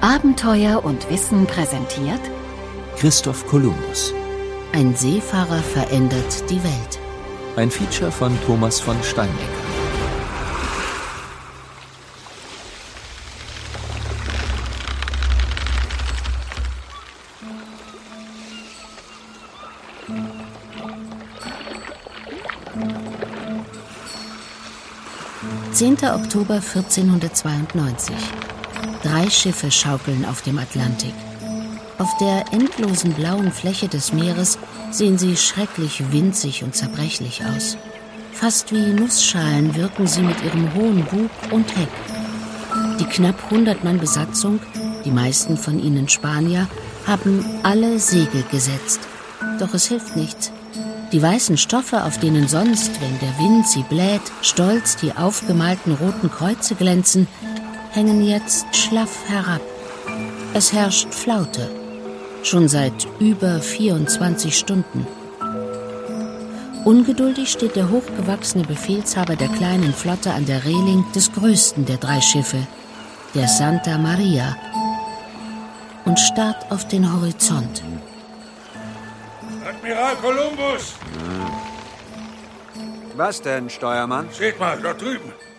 Abenteuer und Wissen präsentiert Christoph Kolumbus. Ein Seefahrer verändert die Welt. Ein Feature von Thomas von Steinecker. Oktober 1492. 3 Schiffe schaukeln auf dem Atlantik. Auf der endlosen blauen Fläche des Meeres sehen sie schrecklich winzig und zerbrechlich aus. Fast wie Nussschalen wirken sie mit ihrem hohen Bug und Heck. Die knapp 100 Mann Besatzung, die meisten von ihnen Spanier, haben alle Segel gesetzt. Doch es hilft nichts. Die weißen Stoffe, auf denen sonst, wenn der Wind sie bläht, stolz die aufgemalten roten Kreuze glänzen, hängen jetzt schlaff herab. Es herrscht Flaute. Schon seit über 24 Stunden. Ungeduldig steht der hochgewachsene Befehlshaber der kleinen Flotte an der Reling des größten der 3 Schiffe, der Santa Maria, und starrt auf den Horizont. Admiral Kolumbus! Was denn, Steuermann? Seht mal, dort drüben.